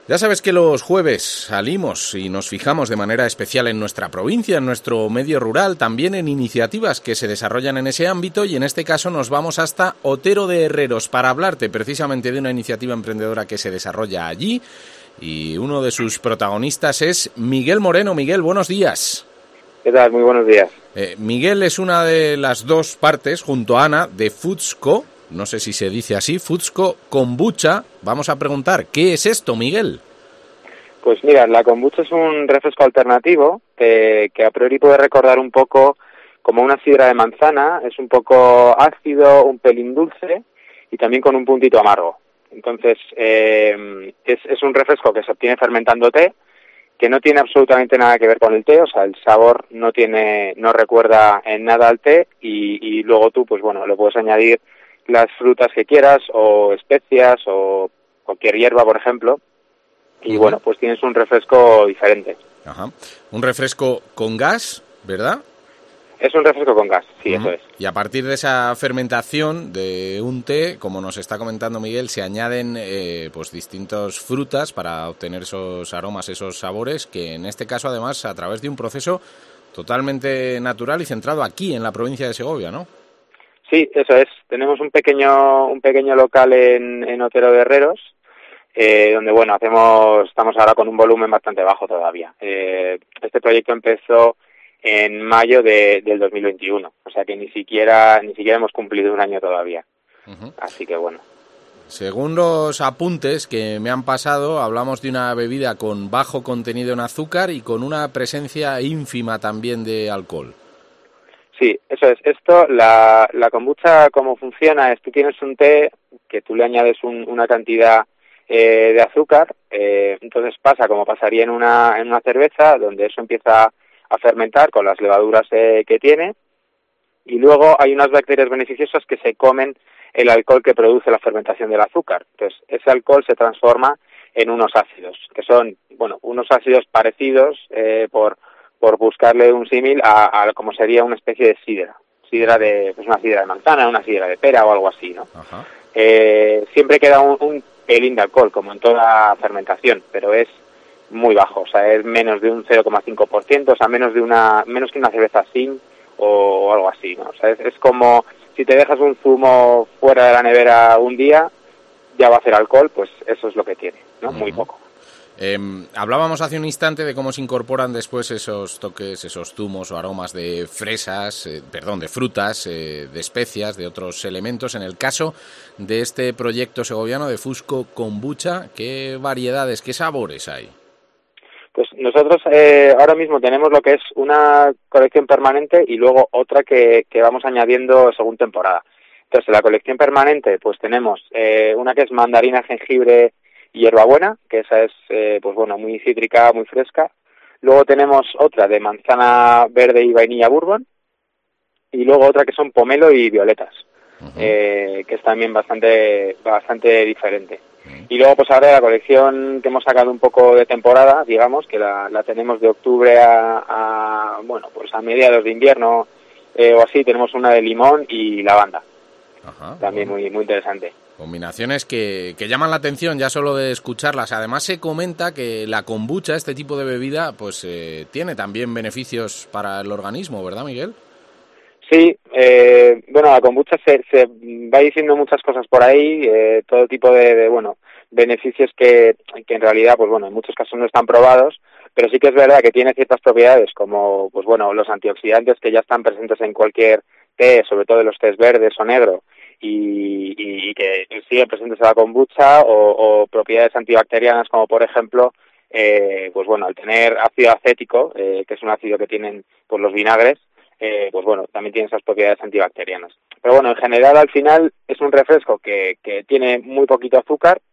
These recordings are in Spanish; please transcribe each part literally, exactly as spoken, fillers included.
Ya sabes que los jueves salimos y nos fijamos de manera especial en nuestra provincia, en nuestro medio rural, también en iniciativas que se desarrollan en ese ámbito, y en este caso nos vamos hasta Otero de Herreros para hablarte precisamente de una iniciativa emprendedora que se desarrolla allí, y uno de sus protagonistas es Miguel Moreno. Miguel, buenos días. ¿Qué tal? Muy buenos días. Eh, Miguel es una de las dos partes, junto a Ana, de Foodsco. No sé si se dice así, Foodsco Kombucha. Vamos a preguntar, ¿qué es esto, Miguel? Pues mira, la kombucha es un refresco alternativo que, que a priori puede recordar un poco como una sidra de manzana. Es un poco ácido, un pelín dulce y también con un puntito amargo. Entonces, eh, es, es un refresco que se obtiene fermentando té, que no tiene absolutamente nada que ver con el té, o sea, el sabor no tiene, no recuerda en nada al té, y, y luego tú, pues bueno, le puedes añadir las frutas que quieras, o especias, o cualquier hierba, por ejemplo, y uh-huh. bueno, pues tienes un refresco diferente. Ajá. Un refresco con gas, ¿verdad? Es un refresco con gas, sí, uh-huh. eso es. Y a partir de esa fermentación de un té, como nos está comentando Miguel, se añaden eh, pues distintas frutas para obtener esos aromas, esos sabores, que en este caso además a través de un proceso totalmente natural y centrado aquí en la provincia de Segovia, ¿no? Sí, eso es. Tenemos un pequeño un pequeño local en, en Otero de Herreros, eh, donde bueno hacemos estamos ahora con un volumen bastante bajo todavía. Eh, este proyecto empezó en mayo de, del dos mil veintiuno, o sea que ni siquiera ni siquiera hemos cumplido un año todavía. Uh-huh. Así que bueno. Según los apuntes que me han pasado, hablamos de una bebida con bajo contenido en azúcar y con una presencia ínfima también de alcohol. Sí, eso es. Esto, la, la kombucha, cómo funciona es, tú tienes un té que tú le añades un, una cantidad eh, de azúcar, eh, entonces pasa como pasaría en una en una cerveza, donde eso empieza a fermentar con las levaduras eh, que tiene, y luego hay unas bacterias beneficiosas que se comen el alcohol que produce la fermentación del azúcar. Entonces, ese alcohol se transforma en unos ácidos, que son, bueno, unos ácidos parecidos, eh, por por buscarle un símil a, a como sería una especie de sidra, sidra de, pues una sidra de manzana, una sidra de pera o algo así, ¿no? Ajá. Eh, siempre queda un, un pelín de alcohol, como en toda fermentación, pero es muy bajo, o sea, es menos de un cero coma cinco por ciento, o sea, menos de una, menos que una cerveza sin o, o algo así, ¿no? O sea, es, es como si te dejas un zumo fuera de la nevera un día, ya va a hacer alcohol, pues eso es lo que tiene, ¿no? Uh-huh. Muy poco. Eh, hablábamos hace un instante de cómo se incorporan después esos toques, esos zumos o aromas de fresas, eh, perdón, de frutas, eh, de especias, de otros elementos. En el caso de este proyecto segoviano de Foodsco Kombucha, ¿qué variedades, qué sabores hay? Pues nosotros eh, ahora mismo tenemos lo que es una colección permanente y luego otra que, que vamos añadiendo según temporada. Entonces, en la colección permanente pues tenemos eh, una que es mandarina, jengibre y hierbabuena, que esa es, eh, pues bueno, muy cítrica, muy fresca. Luego tenemos otra de manzana verde y vainilla bourbon, y luego otra que son pomelo y violetas, uh-huh. eh, que es también bastante bastante diferente. Uh-huh. Y luego, pues ahora la colección que hemos sacado un poco de temporada, digamos, que la, la tenemos de octubre a, a, bueno, pues a mediados de invierno eh, o así, tenemos una de limón y lavanda. Ajá, también bueno. muy muy interesante. Combinaciones que, que llaman la atención ya solo de escucharlas. Además se comenta que la kombucha, este tipo de bebida, pues eh, tiene también beneficios para el organismo, ¿verdad, Miguel? Sí, eh, bueno, la kombucha se, se va diciendo muchas cosas por ahí, eh, todo tipo de, de, bueno, beneficios que, que en realidad, pues bueno, en muchos casos no están probados, pero sí que es verdad que tiene ciertas propiedades como, pues bueno, los antioxidantes que ya están presentes en cualquier té, sobre todo en los tés verdes o negro, y, y que siguen presentes en la kombucha, o, o propiedades antibacterianas como por ejemplo, eh, pues bueno, al tener ácido acético, eh, que es un ácido que tienen pues los vinagres, eh, pues bueno, también tiene esas propiedades antibacterianas. Pero bueno, en general al final es un refresco que, que tiene muy poquito azúcar,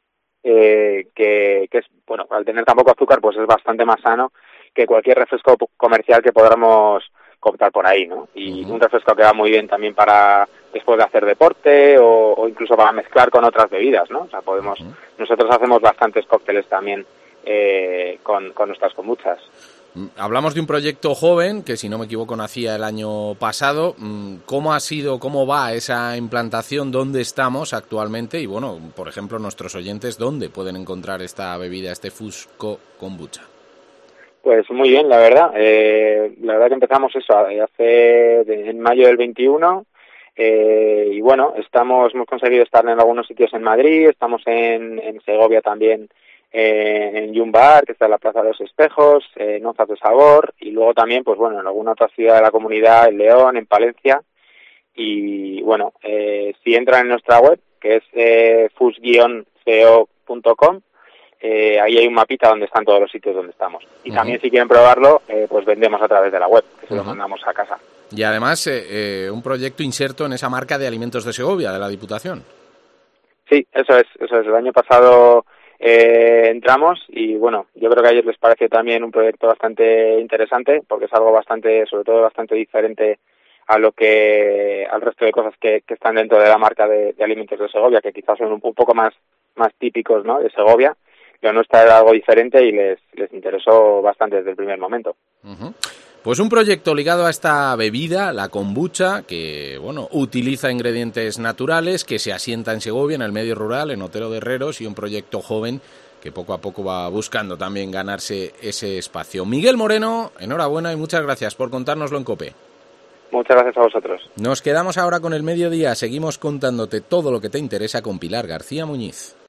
eh, que, que es, bueno, al tener tan poco azúcar pues es bastante más sano que cualquier refresco comercial que podamos optar por ahí, ¿no? Y uh-huh. un refresco que va muy bien también para después de hacer deporte o, o incluso para mezclar con otras bebidas, ¿no? O sea, podemos, uh-huh. nosotros hacemos bastantes cócteles también eh, con, con nuestras kombuchas. Hablamos de un proyecto joven que, si no me equivoco, nacía el año pasado. ¿Cómo ha sido, cómo va esa implantación? ¿Dónde estamos actualmente? Y bueno, por ejemplo, nuestros oyentes, ¿dónde pueden encontrar esta bebida, este Fusco Kombucha? Pues muy bien, la verdad. Eh, la verdad que empezamos eso hace en mayo del veintiuno. Eh, y bueno, estamos hemos conseguido estar en algunos sitios en Madrid, estamos en, en Segovia también, eh, en Yumbar, que está en la Plaza de los Espejos, eh, en Nozas de Sabor, y luego también, pues bueno, en alguna otra ciudad de la comunidad, en León, en Palencia. Y bueno, eh, si entran en nuestra web, que es eh, fus guion co punto com, eh, ahí hay un mapita donde están todos los sitios donde estamos. Y uh-huh. también, si quieren probarlo, eh, pues vendemos a través de la web, que se uh-huh. lo mandamos a casa. Y además, eh, eh, un proyecto inserto en esa marca de alimentos de Segovia, de la Diputación. Sí, eso es, eso es. El año pasado eh, entramos y bueno, yo creo que a ellos les pareció también un proyecto bastante interesante, porque es algo bastante, sobre todo bastante diferente a lo que, al resto de cosas que, que están dentro de la marca de, de alimentos de Segovia, que quizás son un, un poco más, más típicos, ¿no?, de Segovia. Lo nuestro era algo diferente y les, les interesó bastante desde el primer momento. Uh-huh. Pues un proyecto ligado a esta bebida, la kombucha, que bueno, utiliza ingredientes naturales, que se asienta en Segovia, en el medio rural, en Otero de Herreros, y un proyecto joven que poco a poco va buscando también ganarse ese espacio. Miguel Moreno, enhorabuena y muchas gracias por contárnoslo en COPE. Muchas gracias a vosotros. Nos quedamos ahora con el mediodía, seguimos contándote todo lo que te interesa con Pilar García Muñiz.